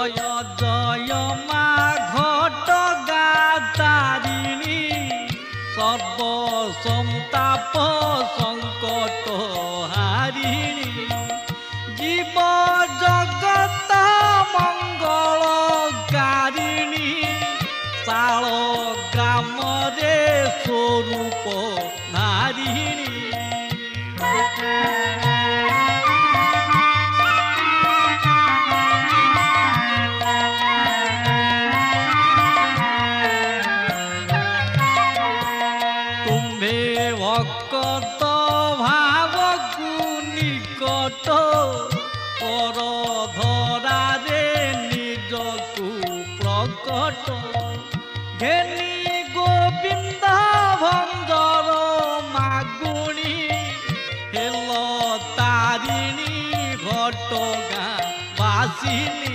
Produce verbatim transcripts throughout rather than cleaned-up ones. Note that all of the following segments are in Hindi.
জয় জয় মা ঘটগা তারিণী সর্ব সন্তাপ সংকট হারিণী জীব জগত মঙ্গলকারিণী শাଳ গ্রামরে স্বরূপ নারিণী तुम्हे भक्त भावकु निकट कर धरारे निजकु प्रकट घेनी गोविंद भंजर मागुणी हेल तारिणी घटगा बासिनी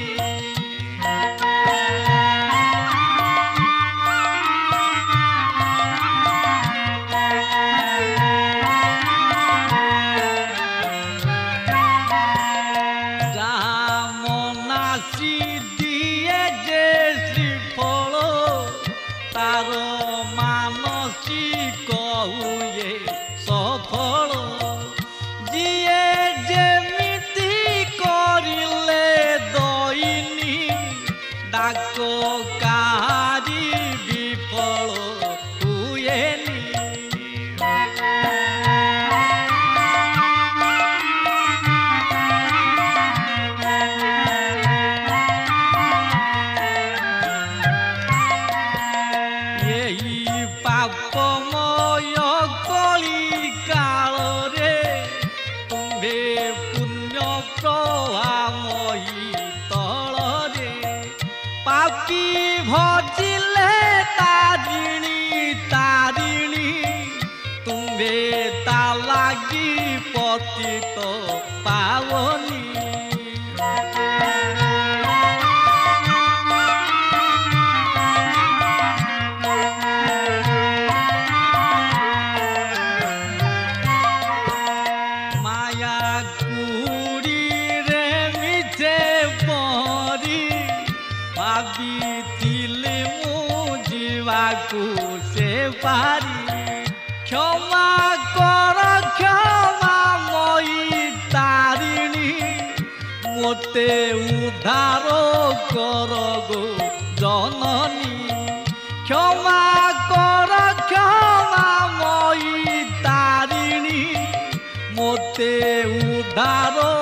दिए जे श्रीफल तार मानसिक हुए सफल जिए जेमिति करिले दईनी डाक काहारी विफल हुएनी पापमय कली काल रे तुम्हे पुण्य प्रभामयी तल रे पापी भजिले तारिणी तारिणी तुम्हे ता लागी पतित पावनी भाविथिले मु जीवाकू से पारी क्षमा कर क्षमा मयी तारिणी मोते उद्धार कर गो जननी क्षमा कर क्षमा मयी तारिणी मोते उद्धार